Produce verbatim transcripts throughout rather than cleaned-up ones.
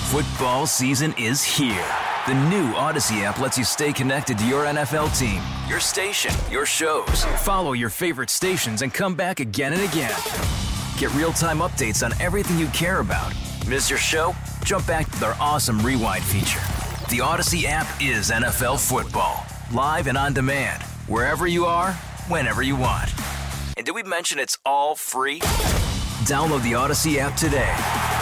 Football season is here. The new Odyssey app lets you stay connected to your N F L team, your station, your shows. Follow your favorite stations and come back again and again. Get real-time updates on everything you care about. Miss your show? Jump back to their awesome Rewind feature. The Odyssey app is N F L football. Live and on demand. Wherever you are, whenever you want. And did we mention it's all free? Download the Odyssey app today.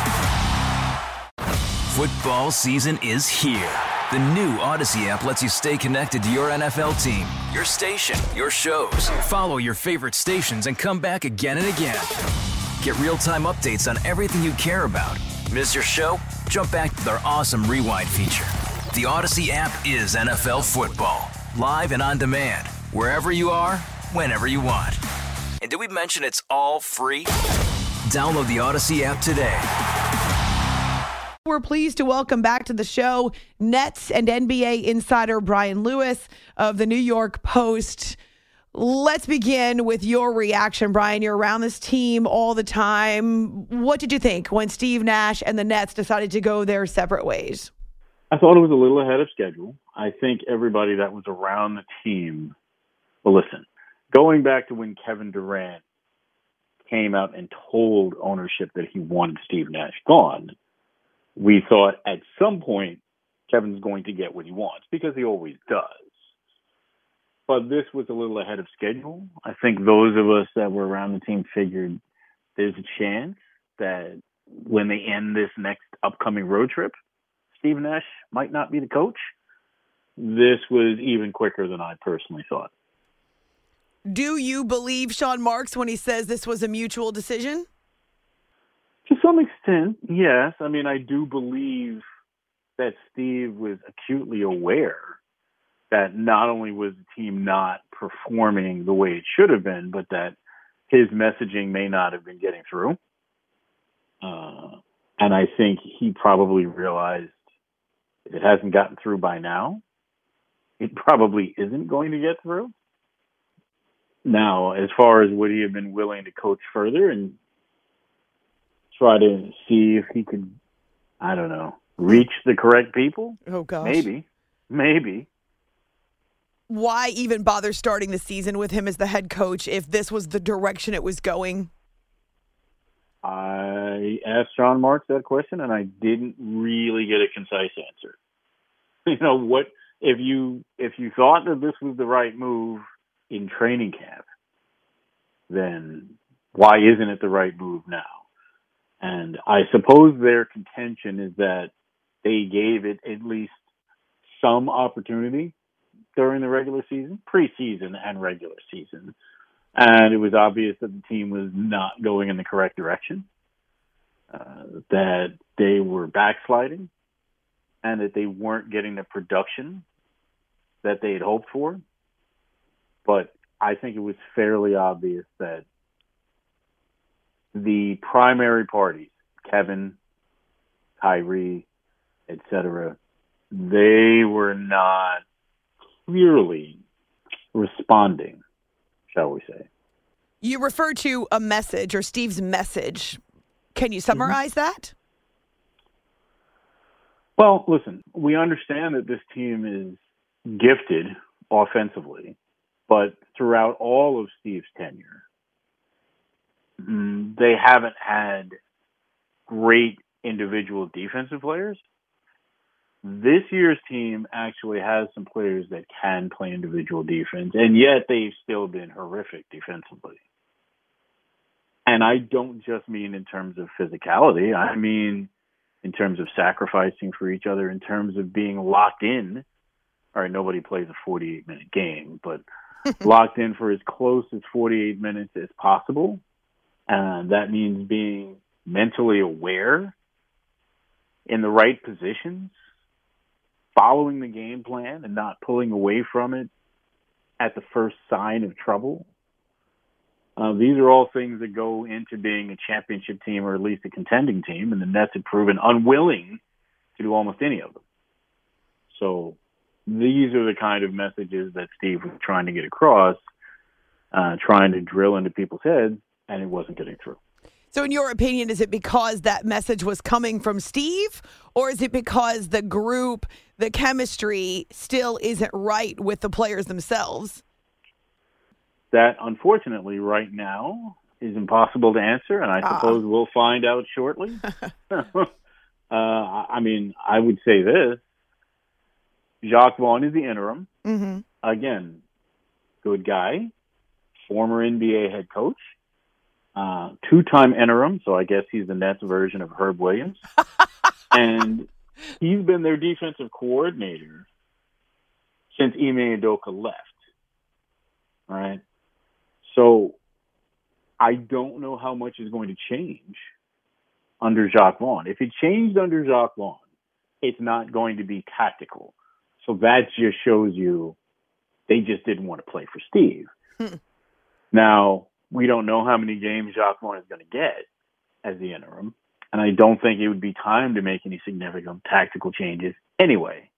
Football season is here. The new Odyssey app lets you stay connected to your N F L team, your station, your shows. Follow your favorite stations and come back again and again. Get real-time updates on everything you care about. Miss your show? Jump back to their awesome Rewind feature. The Odyssey app is N F L football. Live and on demand. Wherever you are, whenever you want. And did we mention it's all free? Download the Odyssey app today. We're pleased to welcome back to the show Nets and N B A insider Brian Lewis of the New York Post. Let's begin with your reaction, Brian. You're around this team all the time. What did you think when Steve Nash and the Nets decided to go their separate ways? I thought it was a little ahead of schedule. I think everybody that was around the team, well, listen, going back to when Kevin Durant came out and told ownership that he wanted Steve Nash gone, we thought at some point Kevin's going to get what he wants because he always does. But this was a little ahead of schedule. I think those of us that were around the team figured there's a chance that when they end this next upcoming road trip, Steve Nash might not be the coach. This was even quicker than I personally thought. Do you believe Sean Marks when he says this was a mutual decision? To some extent, yes. I mean, I do believe that Steve was acutely aware that not only was the team not performing the way it should have been, but that his messaging may not have been getting through. Uh, and I think he probably realized if it hasn't gotten through by now, it probably isn't going to get through. Now, as far as would he have been willing to coach further and try to see if he could, I don't know, reach the correct people? Oh, gosh. Maybe. Maybe. Why even bother starting the season with him as the head coach if this was the direction it was going? I asked Sean Marks that question, and I didn't really get a concise answer. You know, what if you if you thought that this was the right move in training camp, then why isn't it the right move now? And I suppose their contention is that they gave it at least some opportunity during the regular season, preseason and regular season. And it was obvious that the team was not going in the correct direction, uh, that they were backsliding, and that they weren't getting the production that they had hoped for. But I think it was fairly obvious that the primary parties, Kevin, Kyrie, et cetera, they were not clearly responding, shall we say. You refer to a message or Steve's message. Can you summarize mm-hmm. that? Well, listen, we understand that this team is gifted offensively, but throughout all of Steve's tenure, they haven't had great individual defensive players. This year's team actually has some players that can play individual defense, and yet they've still been horrific defensively. And I don't just mean in terms of physicality. I mean in terms of sacrificing for each other, in terms of being locked in. All right, nobody plays a forty-eight minute game, but locked in for as close as forty-eight minutes as possible. And that means being mentally aware in the right positions, following the game plan and not pulling away from it at the first sign of trouble. Uh, these are all things that go into being a championship team or at least a contending team, and the Nets have proven unwilling to do almost any of them. So these are the kind of messages that Steve was trying to get across, uh, trying to drill into people's heads, and it wasn't getting through. So in your opinion, is it because that message was coming from Steve, or is it because the group, the chemistry still isn't right with the players themselves? That, unfortunately, right now is impossible to answer, and I Ah. suppose we'll find out shortly. uh, I mean, I would say this. Jacques Vaughn is the interim. Mm-hmm. Again, good guy, former N B A head coach, uh, two-time interim, so I guess he's the Nets version of Herb Williams. And he's been their defensive coordinator since Ime Udoka left. All right? So I don't know how much is going to change under Jacques Vaughn. If it changed under Jacques Vaughn, it's not going to be tactical. So that just shows you they just didn't want to play for Steve. Hmm. Now, we don't know how many games Jacques Vaughn is going to get as the interim, and I don't think it would be time to make any significant tactical changes anyway.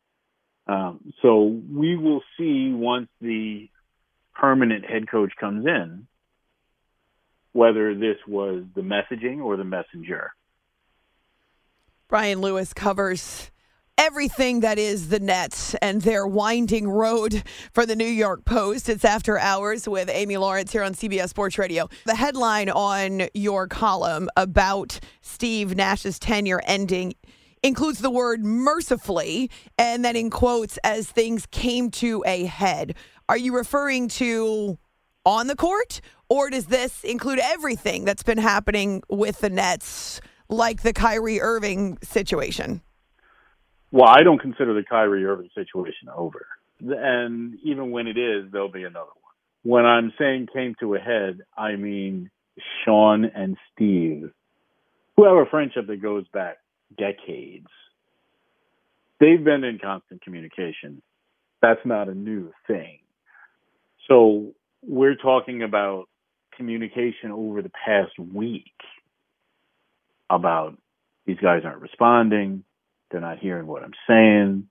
Um, so we will see once the permanent head coach comes in whether this was the messaging or the messenger. Brian Lewis covers everything that is the Nets and their winding road for the New York Post. It's After Hours with Amy Lawrence here on C B S Sports Radio. The headline on your column about Steve Nash's tenure ending includes the word mercifully, and then in quotes, as things came to a head. Are you referring to on the court, or does this include everything that's been happening with the Nets, like the Kyrie Irving situation? Well, I don't consider the Kyrie Irving situation over. And even when it is, there'll be another one. When I'm saying came to a head, I mean Sean and Steve, who have a friendship that goes back decades. They've been in constant communication. That's not a new thing. So we're talking about communication over the past week about these guys aren't responding. They're not hearing what I'm saying.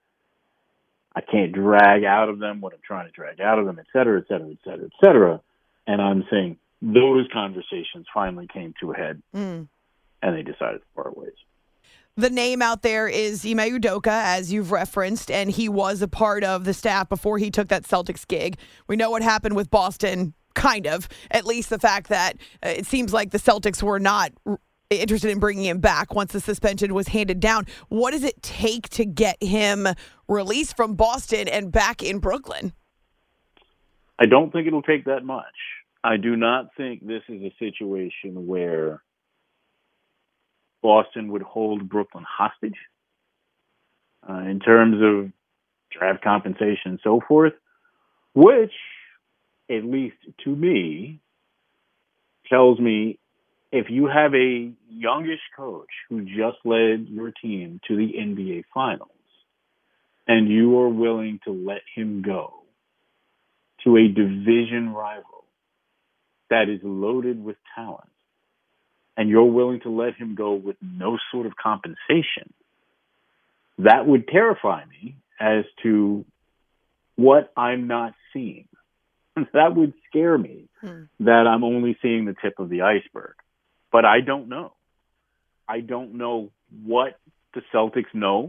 I can't drag out of them what I'm trying to drag out of them, et cetera, et cetera, et cetera, et cetera. And I'm saying those conversations finally came to a head, mm. and they decided to part ways. The name out there is Ime Udoka, as you've referenced, and he was a part of the staff before he took that Celtics gig. We know what happened with Boston, kind of, at least the fact that uh, it seems like the Celtics were not r- interested in bringing him back once the suspension was handed down. What does it take to get him released from Boston and back in Brooklyn? I don't think it'll take that much. I do not think this is a situation where Boston would hold Brooklyn hostage uh, in terms of draft compensation and so forth, which, at least to me, tells me if you have a youngish coach who just led your team to the N B A Finals and you are willing to let him go to a division rival that is loaded with talent, and you're willing to let him go with no sort of compensation, that would terrify me as to what I'm not seeing. That would scare me hmm. that I'm only seeing the tip of the iceberg. But I don't know. I don't know what the Celtics know.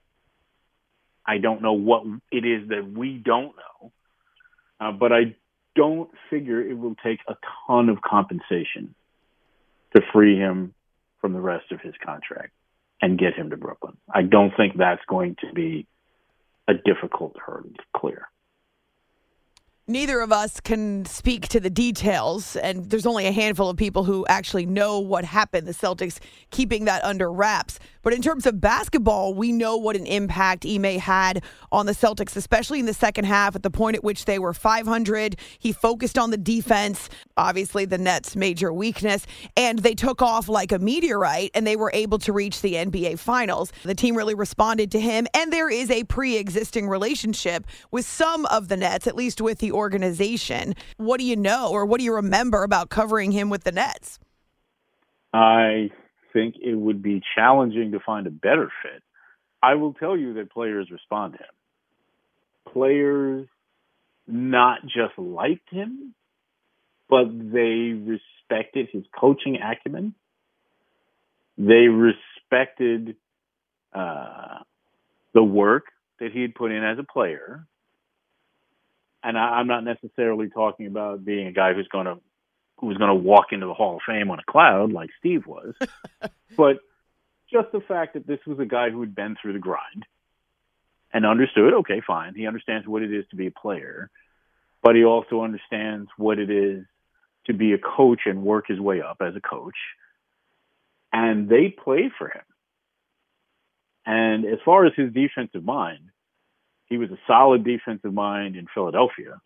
I don't know what it is that we don't know. Uh, but I don't figure it will take a ton of compensation to free him from the rest of his contract and get him to Brooklyn. I don't think that's going to be a difficult hurdle to clear. Neither of us can speak to the details, and there's only a handful of people who actually know what happened, the Celtics keeping that under wraps. But in terms of basketball, we know what an impact Ime had on the Celtics, especially in the second half at the point at which they were five hundred. He focused on the defense, obviously the Nets' major weakness, and they took off like a meteorite, and they were able to reach the N B A Finals. The team really responded to him, and there is a pre-existing relationship with some of the Nets, at least with the organization. What do you know, or what do you remember about covering him with the Nets? I think it would be challenging to find a better fit. I will tell you that players respond to him. Players not just liked him, but they respected his coaching acumen. They respected uh, the work that he had put in as a player. And I, I'm not necessarily talking about being a guy who's going to who's going to walk into the Hall of Fame on a cloud like Steve was, but just the fact that this was a guy who had been through the grind and understood, okay, fine, he understands what it is to be a player, but he also understands what it is to be a coach and work his way up as a coach. And they played for him. And as far as his defensive mind, he was a solid defensive mind in Philadelphia.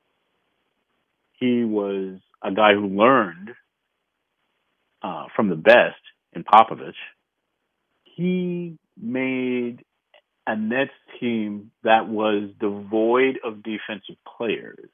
He was a guy who learned uh, from the best in Popovich. He made a Nets team that was devoid of defensive players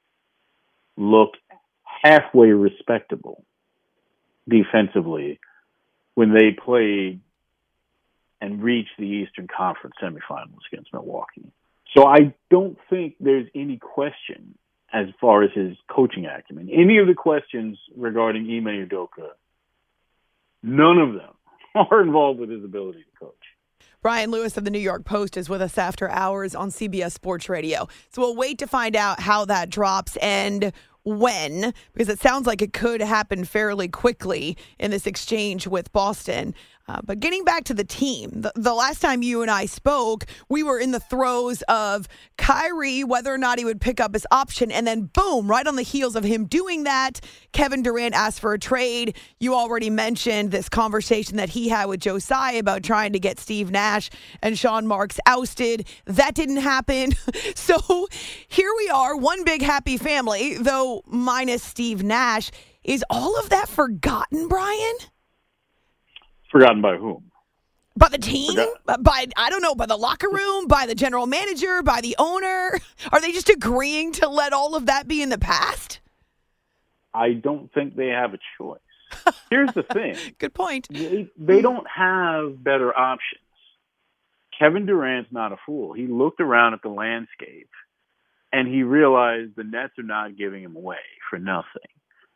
look halfway respectable defensively when they played and reached the Eastern Conference semifinals against Milwaukee. So I don't think there's any question as far as his coaching acumen. Any of the questions regarding Ime Udoka, none of them are involved with his ability to coach. Brian Lewis of the New York Post is with us after hours on C B S Sports Radio. So we'll wait to find out how that drops and when, because it sounds like it could happen fairly quickly in this exchange with Boston. Uh, but getting back to the team, the, the last time you and I spoke, we were in the throes of Kyrie, whether or not he would pick up his option. And then boom, right on the heels of him doing that, Kevin Durant asked for a trade. You already mentioned this conversation that he had with Joe Tsai about trying to get Steve Nash and Sean Marks ousted. That didn't happen. So here we are, one big happy family, though minus Steve Nash. Is all of that forgotten, Brian? Forgotten by whom? By the team? Forgot- by, I don't know, by the locker room, by the general manager, by the owner? Are they just agreeing to let all of that be in the past? I don't think they have a choice. Here's the thing. Good point. They, they don't have better options. Kevin Durant's not a fool. He looked around at the landscape and he realized the Nets are not giving him away for nothing.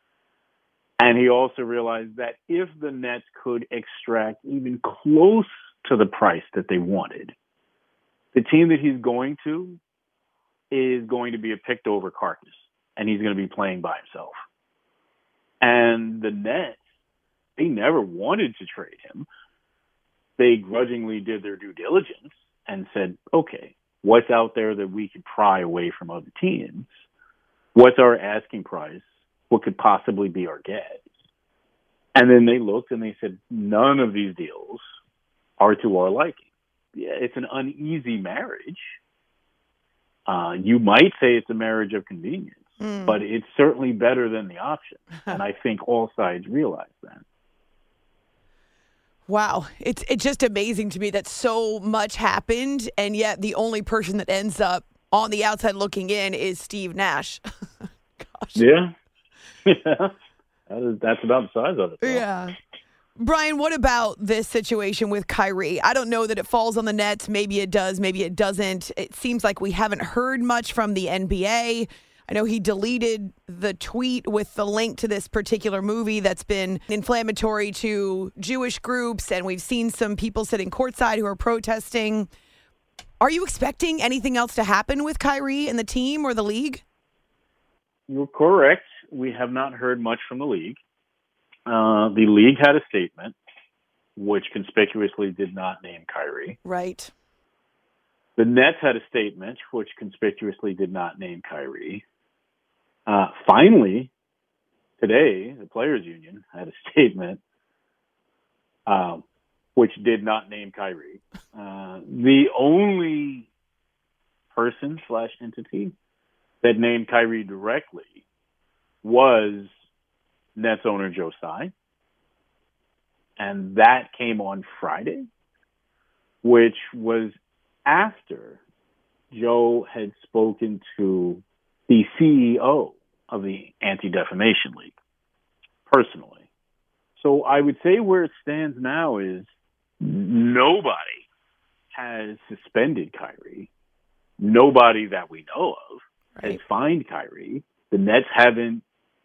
And he also realized that if the Nets could extract even close to the price that they wanted, the team that he's going to is going to be a picked over carcass, and he's going to be playing by himself. And the Nets, they never wanted to trade him. They grudgingly did their due diligence and said, okay, what's out there that we could pry away from other teams? What's our asking price? What could possibly be our get? And then they looked and they said, none of these deals are to our liking. Yeah, it's an uneasy marriage. Uh, you might say it's a marriage of convenience, mm. but it's certainly better than the option. And I think all sides realize that. Wow. It's it's just amazing to me that so much happened, and yet the only person that ends up on the outside looking in is Steve Nash. Gosh. Yeah. Yeah, that is, that's about the size of it. Though. Yeah. Brian, what about this situation with Kyrie? I don't know that it falls on the Nets. Maybe it does. Maybe it doesn't. It seems like we haven't heard much from the N B A. I know he deleted the tweet with the link to this particular movie that's been inflammatory to Jewish groups, and we've seen some people sitting courtside who are protesting. Are you expecting anything else to happen with Kyrie and the team or the league? You're correct. We have not heard much from the league. Uh, the league had a statement, which conspicuously did not name Kyrie. Right. The Nets had a statement, which conspicuously did not name Kyrie. Uh, finally, today, the Players Union had a statement, uh, which did not name Kyrie. Uh, the only person slash entity that named Kyrie directly was Nets owner Joe Tsai. And that came on Friday, which was after Joe had spoken to the C E O of the Anti-Defamation League personally. So I would say where it stands now is nobody has suspended Kyrie. Nobody that we know of right. has fined Kyrie. The Nets haven't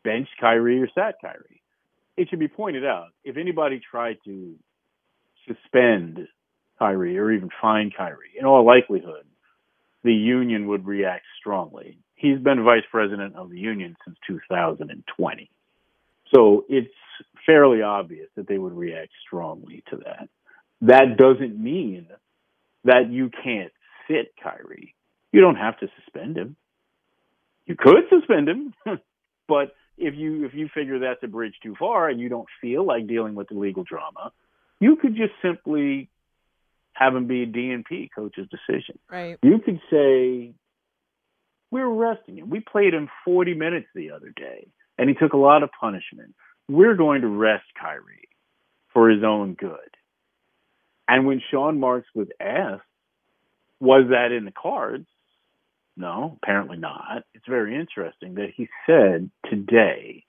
benched Kyrie or sat Kyrie. It should be pointed out, if anybody tried to suspend Kyrie or even fine Kyrie, in all likelihood, the union would react strongly. He's been vice president of the union since two thousand twenty. So it's fairly obvious that they would react strongly to that. That doesn't mean that you can't sit Kyrie. You don't have to suspend him. You could suspend him, but if you if you figure that's a bridge too far and you don't feel like dealing with the legal drama, you could just simply have him be a D N P, coach's decision. Right. You could say, we're arresting him. We played him forty minutes the other day, and he took a lot of punishment. We're going to rest Kyrie for his own good. And when Sean Marks was asked, was that in the cards? No, apparently not. It's very interesting that he said today,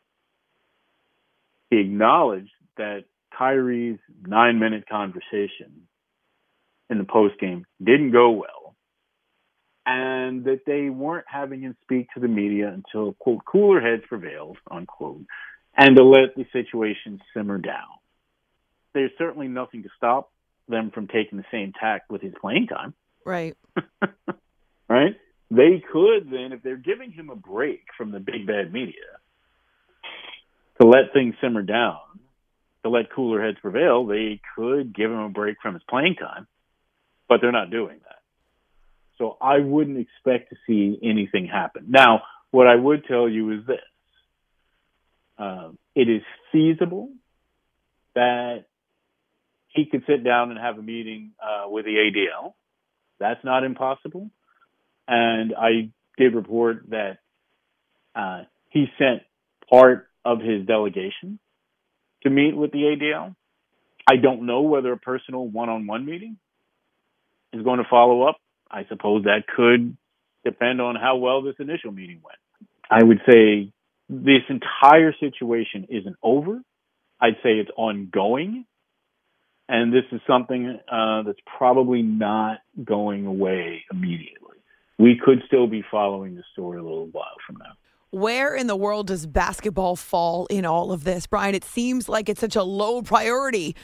he acknowledged that Kyrie's nine-minute conversation in the postgame didn't go well, and that they weren't having him speak to the media until, quote, cooler heads prevailed, unquote, and to let the situation simmer down. There's certainly nothing to stop them from taking the same tack with his playing time. Right. Right? They could then, if they're giving him a break from the big bad media, to let things simmer down, to let cooler heads prevail, they could give him a break from his playing time, but they're not doing that. So I wouldn't expect to see anything happen. Now, what I would tell you is this. Um, it is feasible that he could sit down and have a meeting uh, with the A D L. That's not impossible. And I did report that uh, he sent part of his delegation to meet with the A D L. I don't know whether a personal one-on-one meeting is going to follow up. I suppose that could depend on how well this initial meeting went. I would say this entire situation isn't over. I'd say it's ongoing. And this is something uh, that's probably not going away immediately. We could still be following the story a little while from now. Where in the world does basketball fall in all of this, Brian? It seems like it's such a low priority.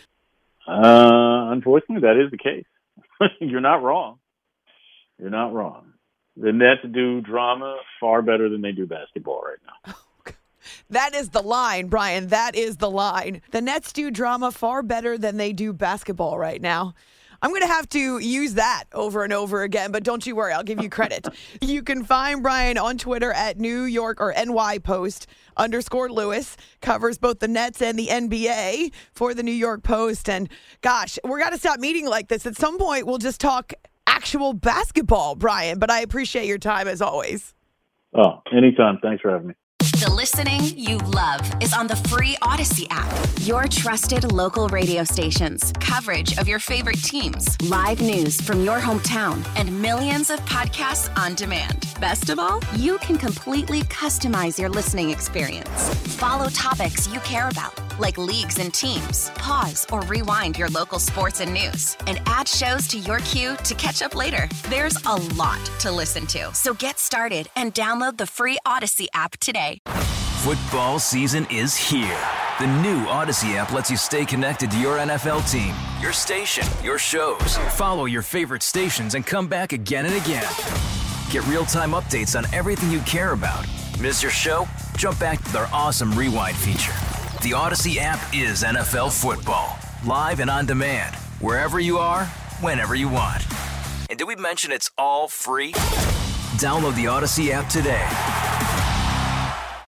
Uh, unfortunately, that is the case. You're not wrong. You're not wrong. The Nets do drama far better than they do basketball right now. That is the line, Brian. That is the line. The Nets do drama far better than they do basketball right now. I'm going to have to use that over and over again, but don't you worry. I'll give you credit. You can find Brian on Twitter at New York or N Y Post underscore Lewis. Covers both the Nets and the N B A for the New York Post. And gosh, we're going to stop meeting like this. At some point, we'll just talk actual basketball, Brian. But I appreciate your time as always. Oh, anytime. Thanks for having me. The listening you love is on the free Odyssey app. Your trusted local radio stations, coverage of your favorite teams, live news from your hometown, and millions of podcasts on demand. Best of all, you can completely customize your listening experience. Follow topics you care about, like leagues and teams. Pause or rewind your local sports and news, and add shows to your queue to catch up later. There's a lot to listen to, so get started and download the free Odyssey app today. Football season is here. The new Odyssey app lets you stay connected to your N F L team, your station, your shows. Follow your favorite stations and come back again and again. Get real-time updates on everything you care about. Miss your show? Jump back to our awesome rewind feature. The Odyssey app is N F L football, live and on demand, wherever you are, whenever you want. And did we mention it's all free? Download the Odyssey app today.